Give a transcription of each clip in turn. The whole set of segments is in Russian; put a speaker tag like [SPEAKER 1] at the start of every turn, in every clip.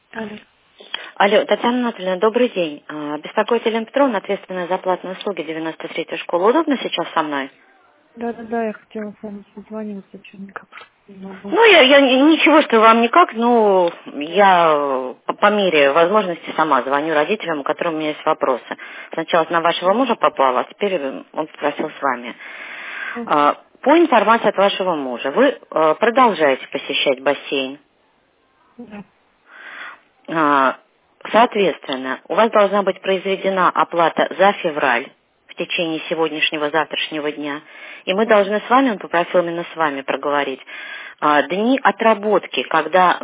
[SPEAKER 1] Алло.
[SPEAKER 2] Алло, Татьяна Анатольевна, добрый день. Беспокоит Елена Петровна, ответственная за платные услуги 93-я школа. Удобно сейчас со мной?
[SPEAKER 1] Да, я хотела с вами созвониться, что никак не могу.
[SPEAKER 2] Ну, я ничего, что вам никак, ну, я по мере возможности сама звоню родителям, у которых у меня есть вопросы. Сначала на вашего мужа попала, а теперь он спросил с вами. По информации от вашего мужа, вы продолжаете посещать бассейн.
[SPEAKER 1] Да.
[SPEAKER 2] Соответственно, у вас должна быть произведена оплата за февраль в течение сегодняшнего, завтрашнего дня. И мы должны с вами, он попросил именно с вами проговорить, дни отработки, когда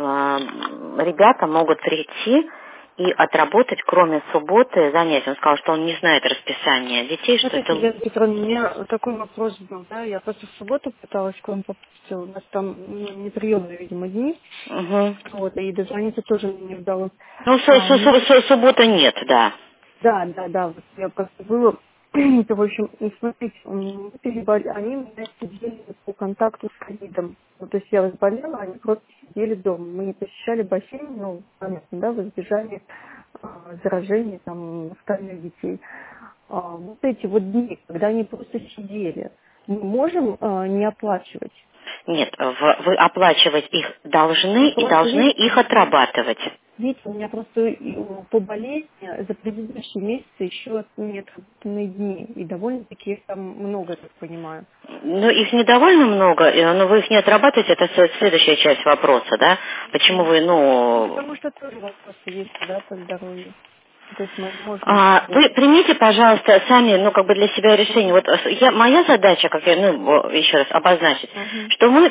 [SPEAKER 2] ребята могут прийти и отработать, кроме субботы, занятия. Он сказал, что он не знает расписание детей, что
[SPEAKER 1] Смотрите,
[SPEAKER 2] это...
[SPEAKER 1] Елена Петровна, у меня такой вопрос был, да, я просто в субботу пыталась к вам попасть, у нас там неприемные, видимо, дни,
[SPEAKER 2] Угу.
[SPEAKER 1] вот, и дозвониться тоже мне не удалось.
[SPEAKER 2] Ну, суббота нет, да.
[SPEAKER 1] Да, вот я просто было, это, в общем, и смотрите, мы они у меня сидели по контакту с ковидом. Ну, то есть я заболела, они просто сидели дома. Мы не посещали бассейн, ну, понятно, да, в избежание заражения там остальных детей. Вот эти вот дни, когда они просто сидели, мы можем не оплачивать?
[SPEAKER 2] Нет, вы оплачивать их должны и
[SPEAKER 1] Просто
[SPEAKER 2] должны
[SPEAKER 1] видите,
[SPEAKER 2] их отрабатывать.
[SPEAKER 1] видите, у меня просто по болезни за предыдущие месяцы еще нет отработанные дни. И довольно-таки их там много, я так понимаю.
[SPEAKER 2] Ну, их недовольно много, но вы их не отрабатываете, это следующая часть вопроса, да? Почему вы,
[SPEAKER 1] Ну,
[SPEAKER 2] ну...
[SPEAKER 1] потому что тоже вопросы есть, да, по здоровью. То есть мы можем как бы...
[SPEAKER 2] Вы примите, пожалуйста, сами, ну, как бы для себя решение. Вот моя задача, как я, ну, еще раз обозначить,
[SPEAKER 1] Мгм.
[SPEAKER 2] что мы,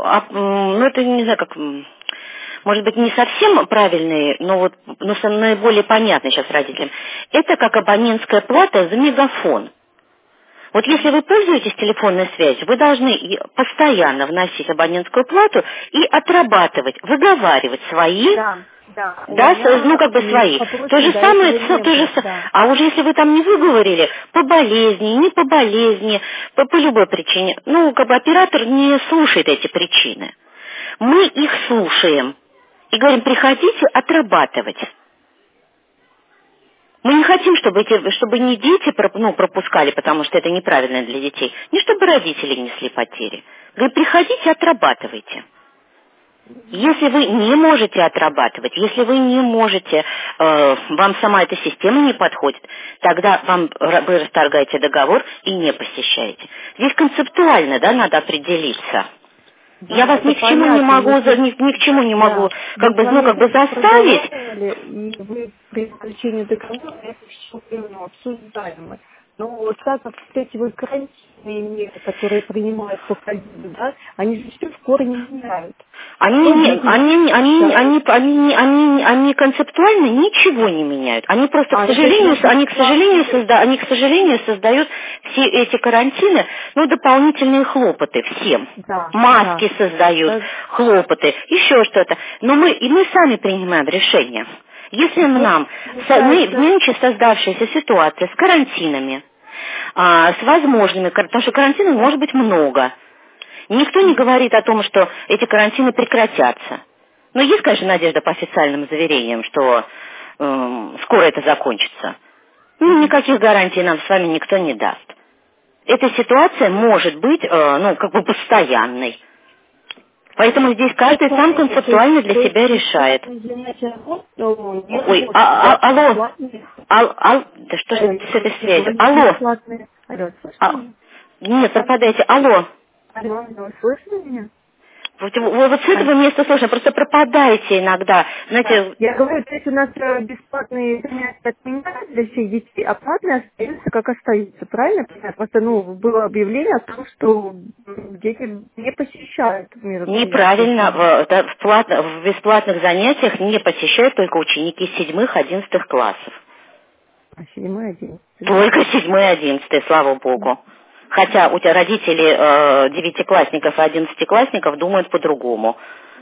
[SPEAKER 2] ну, это не знаю, как, может быть, не совсем правильные, но вот, ну, наиболее понятный сейчас родителям. Это как абонентская плата за мегафон. Вот если вы пользуетесь телефонной связью, вы должны постоянно вносить абонентскую плату и отрабатывать, выговаривать свои,
[SPEAKER 1] Да, у
[SPEAKER 2] да, ну
[SPEAKER 1] меня
[SPEAKER 2] как бы свои. То
[SPEAKER 1] вопросов
[SPEAKER 2] же
[SPEAKER 1] до
[SPEAKER 2] самое,
[SPEAKER 1] этого не было, да.
[SPEAKER 2] а уже если вы там не выговорили, по болезни, не по болезни, по любой причине, ну как бы оператор не слушает эти причины. Мы их слушаем и говорим, приходите отрабатывать. Мы не хотим, чтобы не дети пропускали, потому что это неправильно для детей, не чтобы родители несли потери. Говорит, приходите, отрабатывайте. Если вы не можете отрабатывать, если вы не можете, вам сама эта система не подходит, тогда вы расторгаете договор и не посещаете. Здесь концептуально, да, надо определиться. Я
[SPEAKER 1] Да,
[SPEAKER 2] вас
[SPEAKER 1] это
[SPEAKER 2] ни к чему не
[SPEAKER 1] понятно,
[SPEAKER 2] могу,
[SPEAKER 1] если...
[SPEAKER 2] ни к чему не могу,
[SPEAKER 1] Да, мы с вами
[SPEAKER 2] как
[SPEAKER 1] это
[SPEAKER 2] бы
[SPEAKER 1] все
[SPEAKER 2] заставить.
[SPEAKER 1] проговаривали, и вы при заключении договора это все обсуждаемо. Но вот так как вот эти вот карантинные меры, которые принимают по ковиду, да, они же все в корне меняют.
[SPEAKER 2] Они,
[SPEAKER 1] Что
[SPEAKER 2] не-
[SPEAKER 1] будет? Да.
[SPEAKER 2] они концептуально ничего не меняют. Они просто, к
[SPEAKER 1] Это же
[SPEAKER 2] сожалению,
[SPEAKER 1] бесплатные.
[SPEAKER 2] они, к сожалению, создают все эти карантины, ну, дополнительные хлопоты всем.
[SPEAKER 1] Да.
[SPEAKER 2] Маски создают, хлопоты, еще что-то. Но мы сами принимаем решение. Если
[SPEAKER 1] Вот
[SPEAKER 2] нам,
[SPEAKER 1] получается,
[SPEAKER 2] нынче создавшаяся ситуация с карантинами, с возможными, потому что карантинов может быть много. Никто не говорит о том, что эти карантины прекратятся. Но есть, конечно, надежда по официальным заверениям, что скоро это закончится. Ну, никаких гарантий нам с вами никто не даст. Эта ситуация может быть, как бы постоянной. Поэтому здесь
[SPEAKER 1] вот
[SPEAKER 2] каждый сам
[SPEAKER 1] смотрите,
[SPEAKER 2] концептуально для
[SPEAKER 1] то есть
[SPEAKER 2] себя решает.
[SPEAKER 1] бесплатные занятия не
[SPEAKER 2] Ой,
[SPEAKER 1] работают, да,
[SPEAKER 2] алло,
[SPEAKER 1] бесплатные.
[SPEAKER 2] да что же
[SPEAKER 1] Алло,
[SPEAKER 2] с этой
[SPEAKER 1] я
[SPEAKER 2] связью?
[SPEAKER 1] говорю,
[SPEAKER 2] Алло,
[SPEAKER 1] бесплатные. Алло, слышно меня?
[SPEAKER 2] нет,
[SPEAKER 1] Алло,
[SPEAKER 2] пропадайте, алло.
[SPEAKER 1] слышно меня?
[SPEAKER 2] Вот с этого места сложно, просто пропадаете иногда.
[SPEAKER 1] Да.
[SPEAKER 2] Знаете,
[SPEAKER 1] Я говорю, то есть у нас бесплатные занятия отменяют для всех детей, а платные остаются как остаются, правильно? Просто, было объявление о том, что дети не посещают мероприятия.
[SPEAKER 2] неправильно, в бесплатных занятиях не посещают только ученики 7-11 классов.
[SPEAKER 1] А 7-11, да.
[SPEAKER 2] Только 7-11, слава богу. Хотя у тебя родители девятиклассников и 11-классников думают по-другому.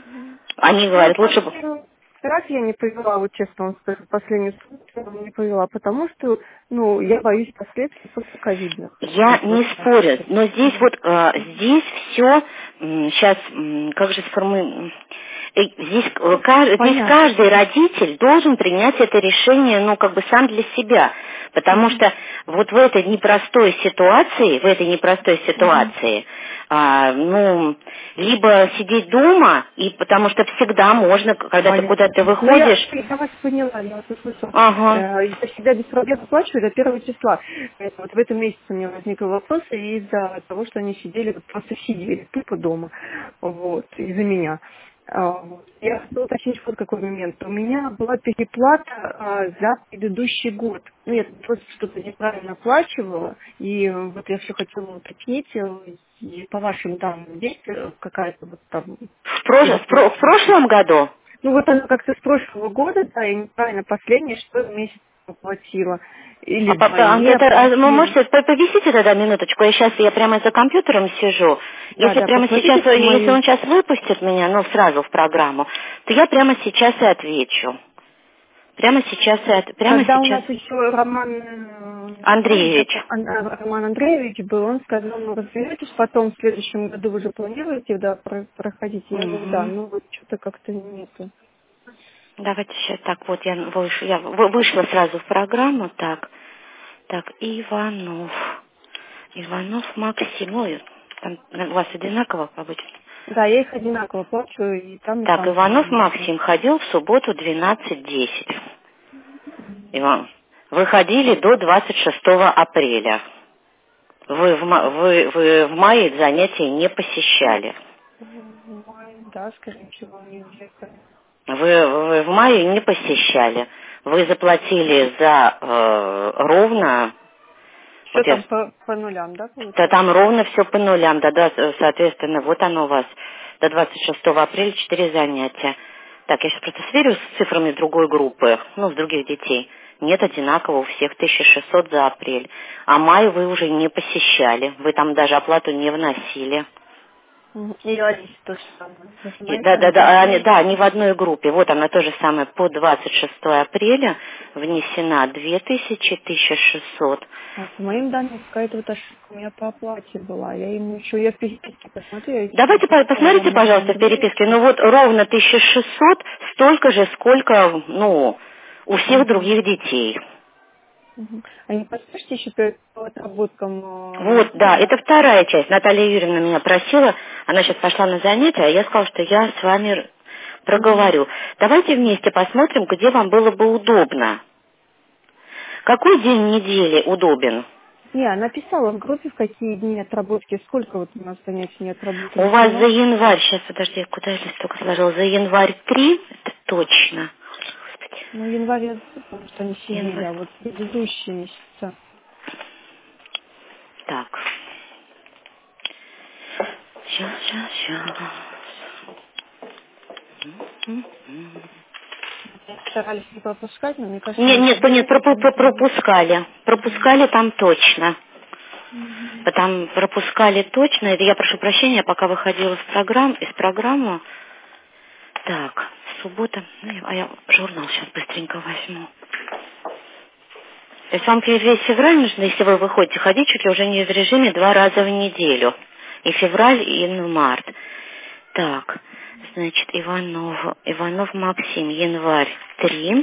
[SPEAKER 2] Они
[SPEAKER 1] Ну,
[SPEAKER 2] говорят, лучше бы...
[SPEAKER 1] последний раз я не повела, вот честно вам скажу, последнюю субботу не повела, потому что Ну, я боюсь последствий после ковидных.
[SPEAKER 2] Я не спорю, но здесь вот, здесь все, сейчас, как же сформулировать, здесь, здесь
[SPEAKER 1] Понятно.
[SPEAKER 2] каждый родитель должен принять это решение, ну, как бы сам для себя, потому что вот в этой непростой ситуации, ну, либо сидеть дома, и потому что всегда можно, когда ты
[SPEAKER 1] Понятно.
[SPEAKER 2] куда-то
[SPEAKER 1] Ну,
[SPEAKER 2] выходишь,
[SPEAKER 1] я вас поняла, я вас услышала.
[SPEAKER 2] ага.
[SPEAKER 1] Я всегда без проблем оплачиваю до 1 числа. Поэтому вот в этом месяце у меня возникли вопросы из-за того, что они сидели, вот просто сидели тупо дома. Вот, из-за меня. Вот. Я хотела уточнить вот какой момент. У меня была переплата за предыдущий год. Ну, я просто что-то неправильно оплачивала, и вот я все хотела уточнить, и по вашим данным, есть какая-то вот там
[SPEAKER 2] В прошлом году.
[SPEAKER 1] ну вот она как-то с прошлого года, да, я неправильно последний, что месяц оплатила. Или двойне
[SPEAKER 2] Вы
[SPEAKER 1] оплатила.
[SPEAKER 2] можете повисите тогда минуточку, я прямо за компьютером сижу.
[SPEAKER 1] Да,
[SPEAKER 2] Если
[SPEAKER 1] да,
[SPEAKER 2] прямо сейчас,
[SPEAKER 1] посмотрите по
[SPEAKER 2] если
[SPEAKER 1] моим.
[SPEAKER 2] он сейчас выпустит меня, ну, сразу в программу, то я прямо сейчас и отвечу. Прямо
[SPEAKER 1] Когда у
[SPEAKER 2] сейчас.
[SPEAKER 1] нас еще Роман
[SPEAKER 2] Андреевич.
[SPEAKER 1] Роман Андреевич был, он сказал, ну разберетесь, потом в следующем году вы же планируете, да, проходить. Я говорю, да,
[SPEAKER 2] Мгм.
[SPEAKER 1] ну вот что-то как-то нету.
[SPEAKER 2] Давайте сейчас так вот я вышла сразу в программу, так, Иванов Максим, ой, там у вас одинаково побудет.
[SPEAKER 1] Да, я их одинаково плачу, и
[SPEAKER 2] Так,
[SPEAKER 1] там
[SPEAKER 2] Иванов
[SPEAKER 1] одинаково.
[SPEAKER 2] Максим ходил в субботу 12:10. Иван, вы ходили до 26 апреля. Вы в мае занятия не посещали.
[SPEAKER 1] Да, скорее всего, они уехали.
[SPEAKER 2] Вы в мае не посещали. Вы заплатили за ровно,
[SPEAKER 1] Все
[SPEAKER 2] вот я,
[SPEAKER 1] там по нулям, да,
[SPEAKER 2] да, там
[SPEAKER 1] получается?
[SPEAKER 2] ровно все по нулям, соответственно, вот оно у вас до 26 апреля 4 занятия. Так, я сейчас просто сверю с цифрами другой группы, ну, с других детей. Нет, одинаково у всех 1600 за апрель. А май вы уже не посещали, вы там даже оплату не вносили.
[SPEAKER 1] И Алисе то же самое.
[SPEAKER 2] Они в одной группе. Вот она то же самое по 26 апреля внесена 2000, 1600.
[SPEAKER 1] А по моим данным, какая-то вот ошибка у меня по оплате была. Я ему еще, я в переписке посмотрю, я еще
[SPEAKER 2] Давайте
[SPEAKER 1] написала
[SPEAKER 2] посмотрите,
[SPEAKER 1] Роману
[SPEAKER 2] пожалуйста, в переписке.
[SPEAKER 1] Андреевичу.
[SPEAKER 2] Ну вот ровно 1600, столько же, сколько, ну, у всех
[SPEAKER 1] Мгм.
[SPEAKER 2] других детей.
[SPEAKER 1] Мгм. А не подскажете еще по отработкам
[SPEAKER 2] Вот, да, это вторая часть. Наталья Юрьевна меня просила, она сейчас пошла на занятия, а я сказала, что я с вами
[SPEAKER 1] Мгм.
[SPEAKER 2] проговорю. Давайте вместе посмотрим, где вам было бы удобно. Какой день недели удобен?
[SPEAKER 1] Не, она писала в группе, в какие дни отработки, сколько вот у нас занятий не
[SPEAKER 2] У
[SPEAKER 1] отработали.
[SPEAKER 2] вас за январь, сейчас, подожди, куда я листок сложила? За январь 3, это точно. Господи,
[SPEAKER 1] Ну, в январе, потому что они сидели,
[SPEAKER 2] январь.
[SPEAKER 1] а вот предыдущие месяца.
[SPEAKER 2] Так, сейчас.
[SPEAKER 1] Старались не пропускать, но мне кажется,
[SPEAKER 2] Нет,
[SPEAKER 1] они
[SPEAKER 2] нет,
[SPEAKER 1] сидели какие-то.
[SPEAKER 2] пропускали. Пропускали там точно.
[SPEAKER 1] Мгм.
[SPEAKER 2] Там пропускали точно. Это я прошу прощения, пока выходила из программы. Так, суббота. Я журнал сейчас быстренько возьму. То есть вам весь февраль нужно, если вы выходите, ходить чуть ли уже не в режиме 2 раза в неделю. И февраль, и март. Так, значит, Иванов Максим, январь 3,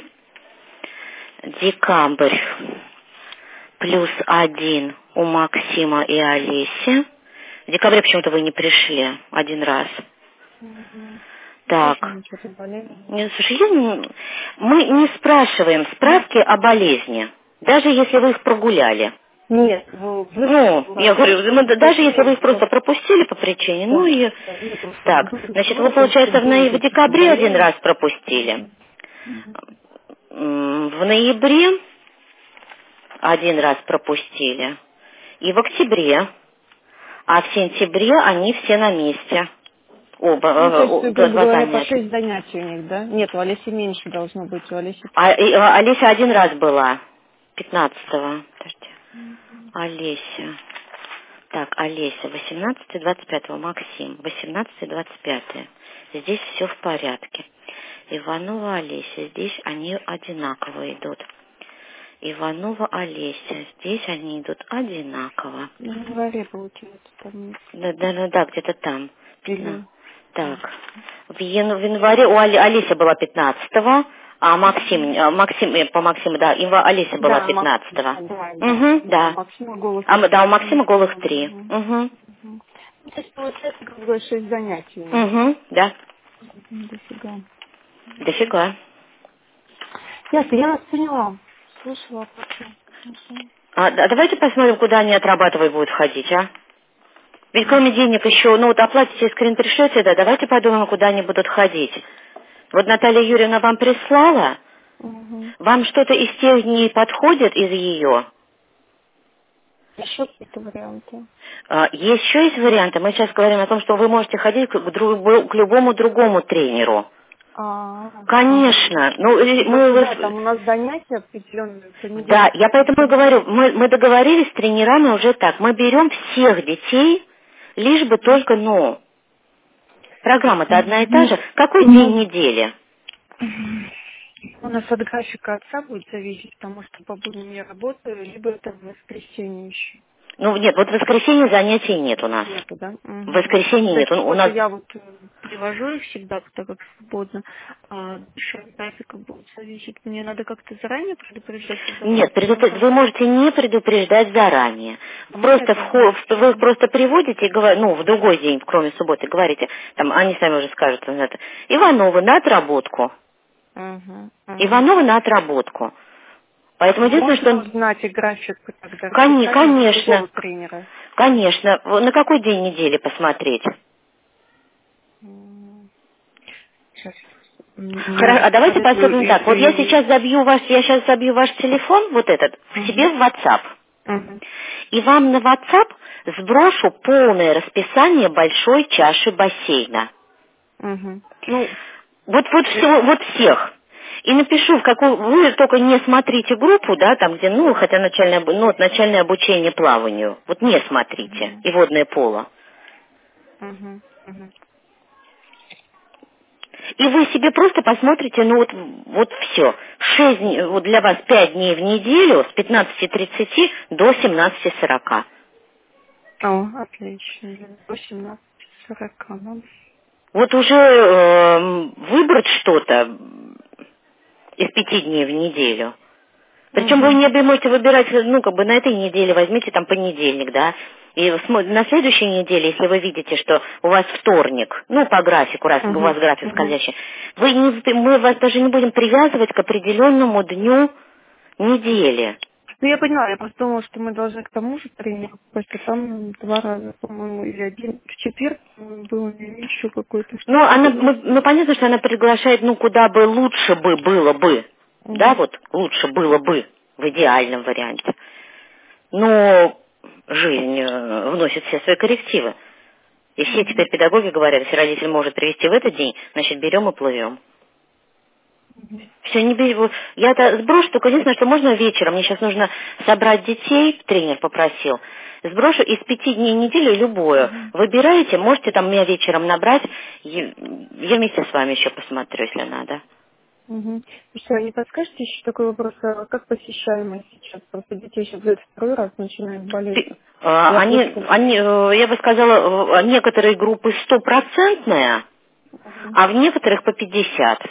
[SPEAKER 2] декабрь плюс 1 у Максима и Олеси. В декабре почему-то вы не пришли один раз.
[SPEAKER 1] Мгм. Тоже
[SPEAKER 2] Так,
[SPEAKER 1] они что-то болели.
[SPEAKER 2] нет, слушай, мы не спрашиваем справки о болезни, даже если вы их прогуляли.
[SPEAKER 1] Нет, вы
[SPEAKER 2] Ну, я говорю,
[SPEAKER 1] что
[SPEAKER 2] даже если вы их
[SPEAKER 1] нет,
[SPEAKER 2] просто пропустили по причине, ну
[SPEAKER 1] да,
[SPEAKER 2] и
[SPEAKER 1] да, нет, просто
[SPEAKER 2] так.
[SPEAKER 1] вдруг
[SPEAKER 2] Значит, вы,
[SPEAKER 1] что-то, что
[SPEAKER 2] получается,
[SPEAKER 1] было
[SPEAKER 2] в
[SPEAKER 1] какие-то
[SPEAKER 2] декабре один
[SPEAKER 1] болезни.
[SPEAKER 2] раз пропустили.
[SPEAKER 1] Мгм. Мгм.
[SPEAKER 2] В ноябре один раз пропустили. И в октябре. А в сентябре они все на месте.
[SPEAKER 1] Ну, то есть, грубо
[SPEAKER 2] Два
[SPEAKER 1] говоря, по
[SPEAKER 2] занятия.
[SPEAKER 1] 6 занятий у них, да? Нет, у Олеси меньше должно быть, у Олеси...
[SPEAKER 2] Олеся один раз была. 15-го. Подожди. Олеся. Так, Олеся, 18-25, Максим, 18-25. Здесь все в порядке. Иванова Олеся, здесь они одинаково идут. Иванова Олеся. Здесь они идут одинаково.
[SPEAKER 1] В январе, получается, там.
[SPEAKER 2] Да, где-то там.
[SPEAKER 1] Или...
[SPEAKER 2] Так. В январе у Олеся была 15-го, а по Максиму, да, Олеся была 15-го. Да.
[SPEAKER 1] Максима голос.
[SPEAKER 2] Да, у Максима голых 3. Угу.
[SPEAKER 1] То есть, получается, как бы 6 занятий.
[SPEAKER 2] Угу, да.
[SPEAKER 1] Дофига.
[SPEAKER 2] Дофига.
[SPEAKER 1] Ясно, я вас поняла. Слушала.
[SPEAKER 2] Давайте посмотрим, куда они отрабатывать будут ходить, а? Ведь кроме денег еще, ну вот оплатите, скрин пришлете, да, давайте подумаем, куда они будут ходить. Вот Наталья Юрьевна вам прислала, вам что-то из тех дней подходит из ее?
[SPEAKER 1] Еще какие-то варианты?
[SPEAKER 2] Еще есть варианты. Мы сейчас говорим о том, что вы можете ходить к любому другому тренеру. Конечно.
[SPEAKER 1] Да, там у нас занятия определенные.
[SPEAKER 2] Да, я поэтому и говорю, мы договорились с тренерами уже так. Мы берем всех детей, лишь бы только, программа-то одна и та же. Какой день недели?
[SPEAKER 1] У нас от графика отца будет зависеть, потому что по будням я работаю, либо это в воскресенье еще.
[SPEAKER 2] Нет, вот в воскресенье занятий нет у нас.
[SPEAKER 1] Нету, да?
[SPEAKER 2] В воскресенье нет. У нас...
[SPEAKER 1] Я вот привожу их всегда, так как свободно. Еще от графика будет зависеть. Мне надо как-то заранее предупреждать?
[SPEAKER 2] Нет, вы можете не предупреждать заранее. Вы просто приводите, в другой день, кроме субботы, говорите, там они сами уже скажут, Иванова на отработку. Иванова на отработку. Поэтому единственное, что...
[SPEAKER 1] Можно узнать и график тогда?
[SPEAKER 2] Конечно.
[SPEAKER 1] Тренера.
[SPEAKER 2] Конечно. На какой день недели посмотреть?
[SPEAKER 1] Сейчас.
[SPEAKER 2] Хорошо, давайте посмотрим так. Вот я сейчас забью ваш телефон, вот этот, в себе в WhatsApp. И вам на WhatsApp сброшу полное расписание большой чаши бассейна. Вот всех. И напишу, в какую... Вы только не смотрите группу, да, там, где, хотя начальное обучение плаванию. Вот не смотрите. И водное поло. И вы себе просто посмотрите, вот все. 6 дней, вот для вас 5 дней в неделю с 15:30 до 17:40.
[SPEAKER 1] Отлично. До 17:40.
[SPEAKER 2] Вот уже выбрать что-то из 5 дней в неделю. Причем вы не можете выбирать, на этой неделе возьмите там понедельник, да, и на следующей неделе, если вы видите, что у вас вторник, по графику, раз у вас график скользящий, мы вас даже не будем привязывать к определенному дню недели.
[SPEAKER 1] Я поняла, я просто думала, что мы должны к тому же тренеру, просто там 2 раза, по-моему, или один в четверг был еще какой-то.
[SPEAKER 2] Понятно, что она приглашает, куда бы лучше бы было бы. Да, вот лучше было бы в идеальном варианте. Но жизнь вносит все свои коррективы. И все теперь педагоги говорят, если родитель может привести в этот день, значит, берем и плывем. Все, не беру. Я-то сброшу, только единственное, что можно вечером. Мне сейчас нужно собрать детей, тренер попросил. Сброшу из 5 дней недели любое. Выбираете, можете там меня вечером набрать. Я вместе с вами еще посмотрю, если надо.
[SPEAKER 1] Что, не подскажете еще такой вопрос, как посещаемость сейчас? Просто дети сейчас второй раз начинают болеть.
[SPEAKER 2] Я бы сказала, некоторые группы 100%, а в некоторых по 50%.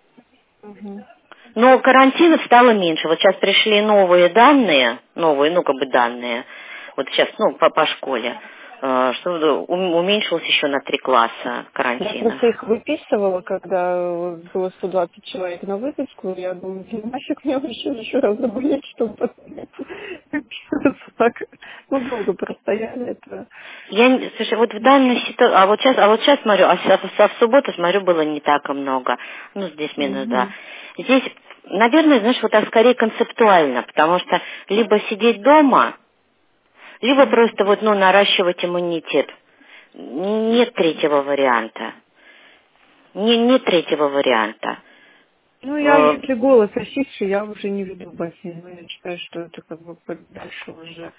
[SPEAKER 2] Но карантинов стало меньше. Вот сейчас пришли новые данные, данные, вот сейчас, по школе, что уменьшилось еще на 3 класса карантина.
[SPEAKER 1] Я просто их выписывала, когда было 120 человек на выписку, я думаю, нафиг мне вообще еще раз заболеть, чтобы выписываться так. Долго простояли это.
[SPEAKER 2] Слушай, вот в данной ситуации, а вот сейчас смотрю, в субботу смотрю, было не так и много. Здесь минус 2. Здесь, наверное, знаешь, вот так скорее концептуально, потому что либо сидеть дома, либо просто наращивать иммунитет. Нет третьего варианта. Нет третьего варианта.
[SPEAKER 1] Если голос осипший, я уже не веду бассейн. Я считаю, что это как бы дальше уже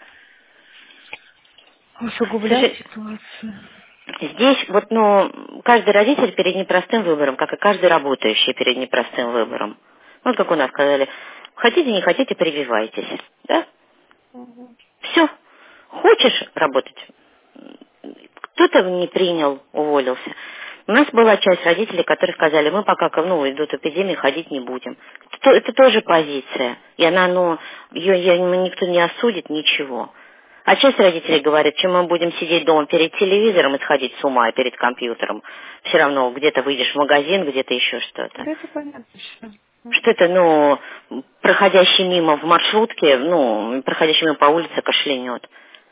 [SPEAKER 1] усугубляет ситуацию.
[SPEAKER 2] Здесь каждый родитель перед непростым выбором, как и каждый работающий перед непростым выбором. Как у нас сказали, Хотите, не хотите, прививайтесь. Да? Все. Хочешь работать? Кто-то не принял, уволился. У нас была часть родителей, которые сказали, мы пока идут эпидемии, ходить не будем. Это тоже позиция. И она, ее никто не осудит, ничего. А часть родителей говорит, чем мы будем сидеть дома перед телевизором и сходить с ума перед компьютером. Все равно где-то выйдешь в магазин, где-то еще что-то.
[SPEAKER 1] Да, это понятно.
[SPEAKER 2] Что это, проходящий мимо в маршрутке, проходящий мимо по улице кашлянет.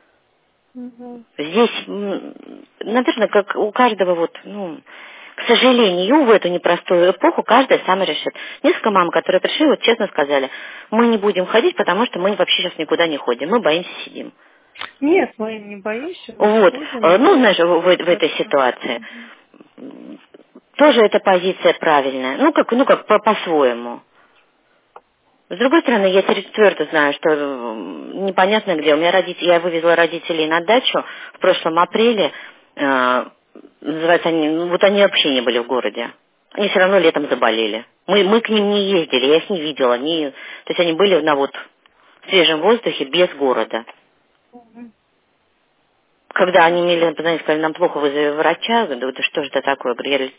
[SPEAKER 2] Здесь, наверное, как у каждого к сожалению, в эту непростую эпоху каждая сама решит. Несколько мам, которые пришли, честно сказали, мы не будем ходить, потому что мы вообще сейчас никуда не ходим, мы боимся, сидим.
[SPEAKER 1] Нет, мы не боимся.
[SPEAKER 2] Вот, знаешь, в этой ситуации. Тоже эта позиция правильная, как по-своему. С другой стороны, я твердо знаю, что непонятно где. У меня я вывезла родителей на дачу в прошлом апреле. Называется, они вообще не были в городе. Они все равно летом заболели. Мы к ним не ездили, я их не видела. То есть они были на в свежем воздухе, без города. Когда они мне позвонили, сказали, нам плохо, вызови врача. Я говорю, да что же это такое? Я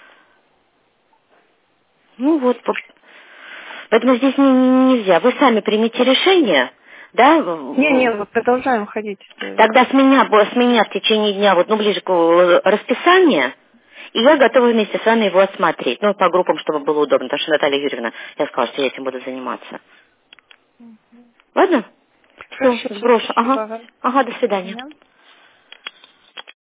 [SPEAKER 2] говорю, поэтому здесь нельзя. Вы сами примите решение, да?
[SPEAKER 1] Не, мы продолжаем ходить.
[SPEAKER 2] Тогда с меня в течение дня, ближе к расписанию, и я готова вместе с вами его осмотреть. По группам, чтобы было удобно, потому что Наталья Юрьевна, я сказала, что я этим буду заниматься. Ладно?
[SPEAKER 1] Хорошо,
[SPEAKER 2] Все, сброшу. Ага, до свидания.